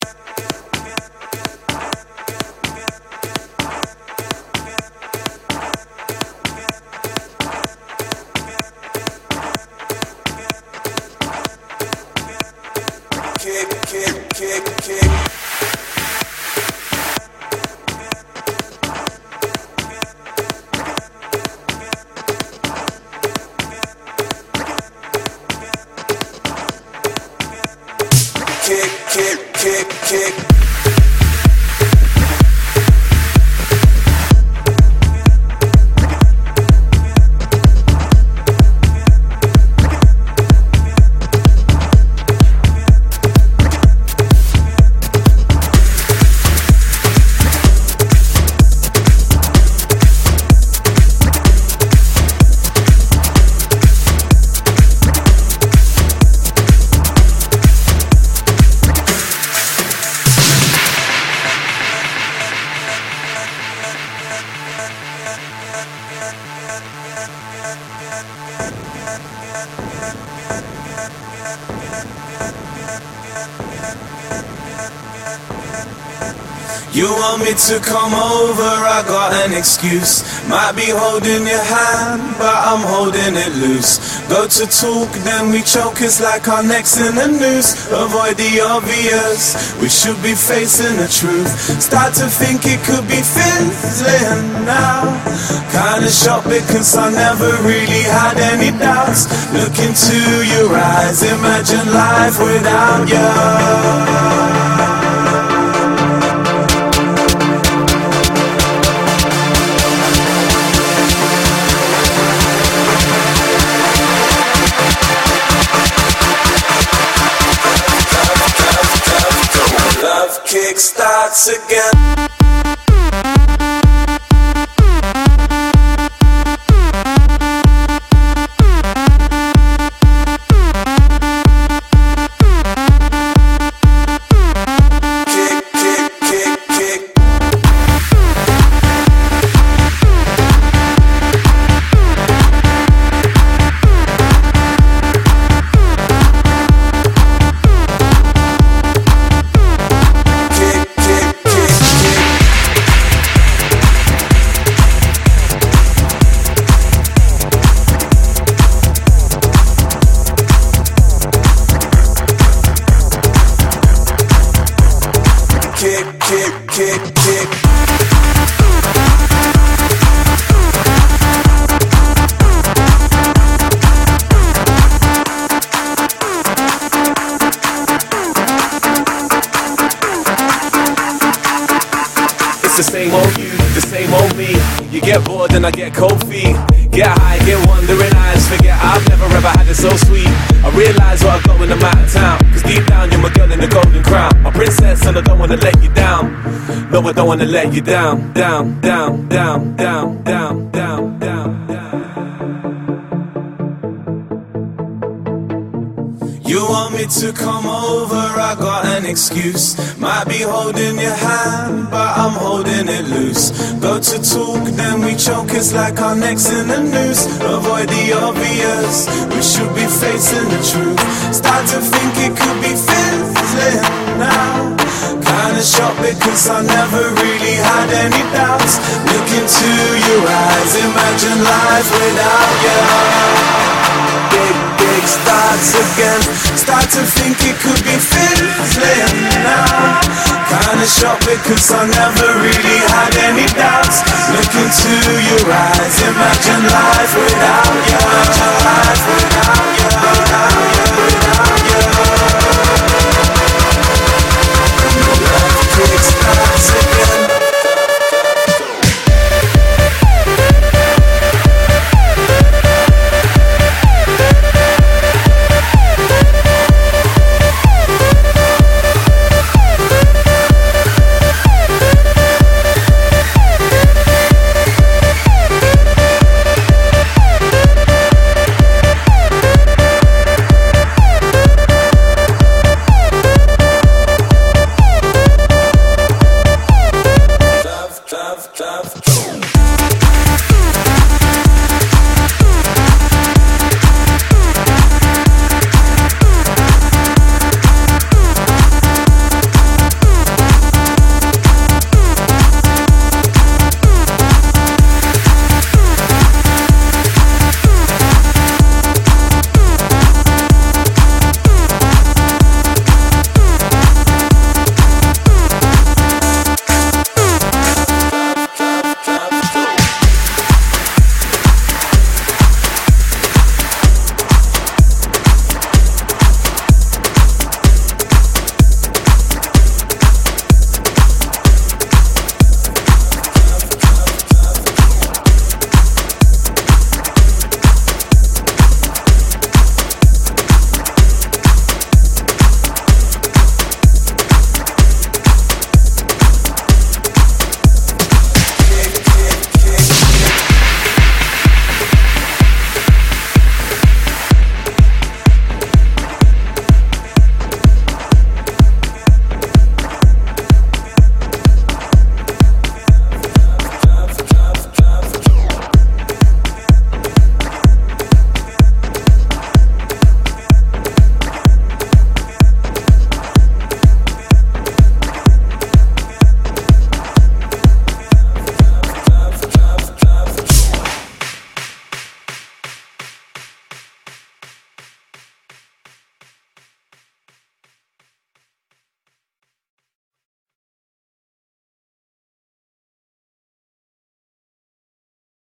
You want me to come over, I got an excuse. Might be holding your hand, but I'm holding it loose. Go to talk, then we choke, it's like our necks in the noose. Avoid the obvious, we should be facing the truth. Start to think it could be fizzling now. Kinda shocked because I never really had any doubts. Look into your eyes, imagine life without you. Kick starts again. The same old you, the same old me. You get bored and I get cold feet. Get high, get wandering eyes. Forget I've never ever had it so sweet. I realise what I got when I'm out of town. Cause deep down you're my girl in the golden crown. My princess and I don't wanna let you down. No, I don't wanna let you down. Down, down, down, down, down, down, down, down. You want me to come over, I got an excuse. Might be holding your hand, but I'm holding it loose. Go to talk, then we choke, it's like our necks in the noose. Avoid the obvious, we should be facing the truth. Start to think it could be fizzling now. Kinda shocked because I never really had any doubts. Look into your eyes, imagine life without you. Big starts again. Start to think it could be fizzling now. Kinda shocked because I never really had any doubts. Look into your eyes, imagine life without you. Life without you, without you, without you.